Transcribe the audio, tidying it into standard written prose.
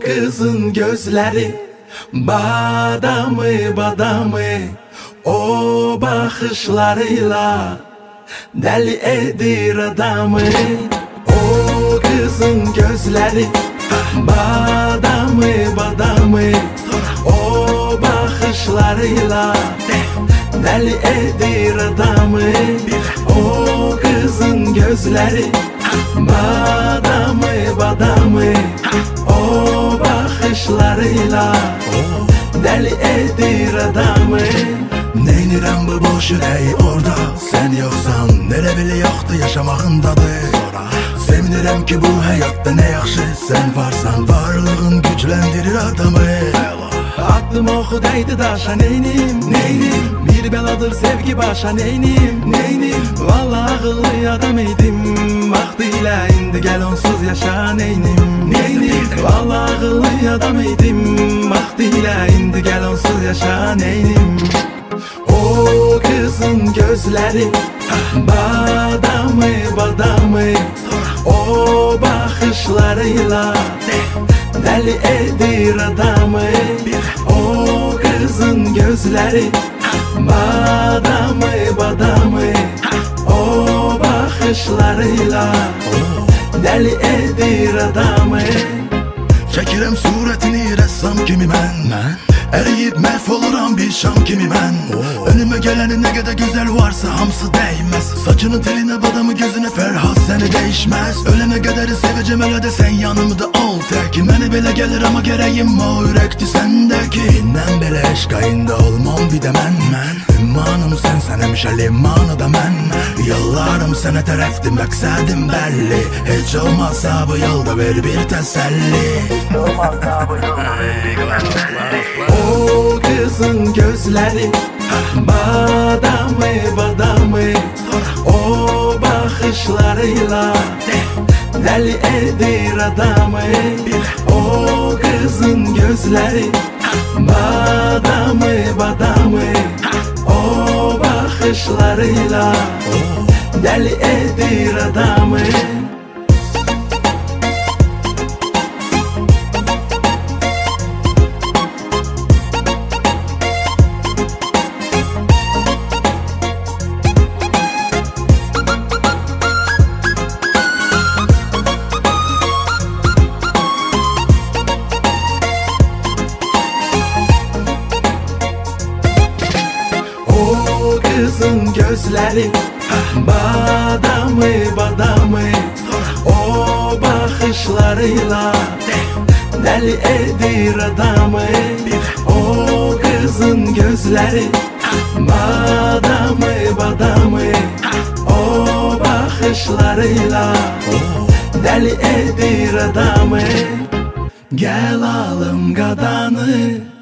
kızın gözleri badamı badamı, o bakışlarıyla deli edir adamı. O kızın gözleri badamı badamı, o bakışlarıyla deli edir adamı. O kızın gözleri badamı badamı, o bakışlarıyla deli edir adamı. Neynirəm bu boş ürəyi orada, sen yoksan nere bile yoktu yaşamağın tadı. Sevinirəm ki bu hayatta ne yaxşı sen varsan, varlığın gücləndirir adamı. Aklım oxu dəydi daşa neynim, neynim, bir beladır sevgi başa neynim, neynim. Vallahi ağıllı adam idim, vaxtilə indi gəl onsuz yaşa neynim, neynim. Vallahi ağıllı adam idim, vaxtilə indi gəl onsuz yaşa neynim. O kızın gözleri badamı badamı, o bakışlarıyla deli edir adamı. O kızın gözleri badamı badamı, o bakışlarıyla deli edir adamı. Çəkirəm surətini rəssam kimi mən, əriyib məhv oluram bir şam kimi mən. Önümə gələnin nə qədər gözəl varsa hamısı dəyməz. Saçının telinə badamı gözünə Fərhad səni dəyişməz. Ölənə qədəri sevəcəm elə də sən yanımda ol tək. Mənə belə gəlir amma gərəyim o ürəkdir səndəki. İndən belə eşq ayında olmam bir də mən. Ümmanım sən həmişə limanı da mən. Yollarım sənə tərəfdir məqsədim bəlli. Heç olmazsa bu yolda ver bir təsəlli. O kızın gözleri badamı badamı, o bakışlarıyla deli edir adamı. O kızın gözleri badamı badamı, o bakışlarıyla deli edir adamı. O kızın gözleri badamı badamı, o bakışlarıyla deli edir adamı. O kızın gözleri badamı badamı, o bakışlarıyla deli edir adamı. Gel alım qadanı,